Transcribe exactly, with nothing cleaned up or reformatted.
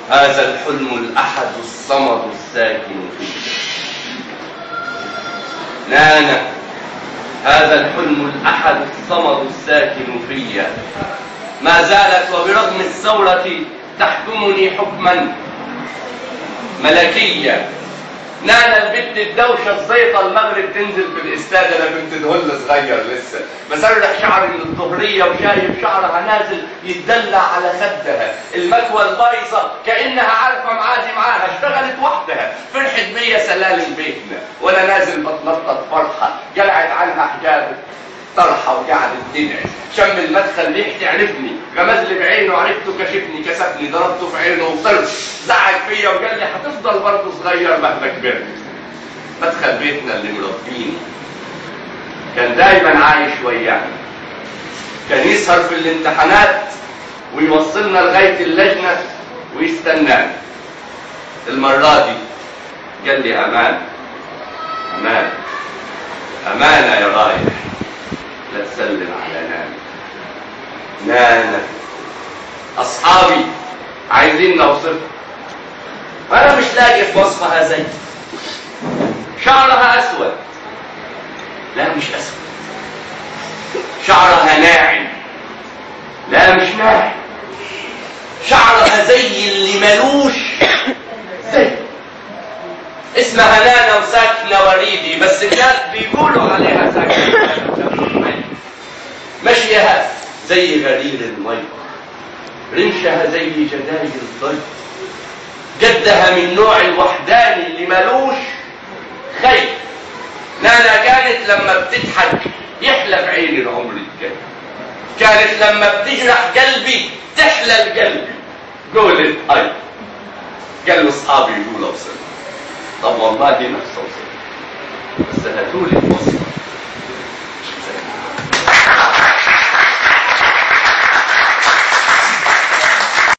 هذا الحلم الأحد الصمد الساكن فيه. نانا هذا الحلم الأحد الصمد الساكن فيا، ما زالت وبرغم الثورة تحكمني حكما ملكيا. نانا البنت الدوشة الزيطة المغرب تنزل في الاستاد، انا كنت دهل صغير لسه بسرح شعري من الظهرية وشايف شعرها نازل يتدلع على خدها، المكوى البايظة كأنها عارفة معادي معاها، اشتغلت وحدها، فرحت بيا سلالم بيتنا وانا نازل بتنطط فرحة، قلعت عنها حجاب طرحة وقعدت تدعي، شم المدخل ريح تعرفني، غمز لي بعينه عرفته كشفني كسفني، ضربته في عينه وطرش، زعق فيا وقال لي هتفضل برضه صغير مهما كبرت. مدخل بيتنا اللي مربيني كان دايما عايش ويانا، كان يسهر في الامتحانات ويوصلنا لغاية اللجنة ويستنانا. المرة دي قال لي أمان أمان أمانة يا رايح، لا تسلم على نانا. نانا أصحابي عايزين نوصفها، أنا مش لاقي في وصفها زي شعرها أسود، لا مش أسود، شعرها ناعم، لا مش ناعم، شعرها زي اللي ملوش زي. اسمها نانا وساكنة وريدي، بس الناس بيقولوا عليها ساكنة. مشيها زي غرير المي، رمشها زي جدايل الضي، جدها من نوع الوحداني اللي ملوش خير. نانا كانت لما بتضحك يحلى بعيني العمر الجاي، كانت لما بتجرح قلبي تحلى القلب. قولت اي قال له اصحابي يقولوا اوصل، طب والله نفس اوصل، بس هاتولي الوصف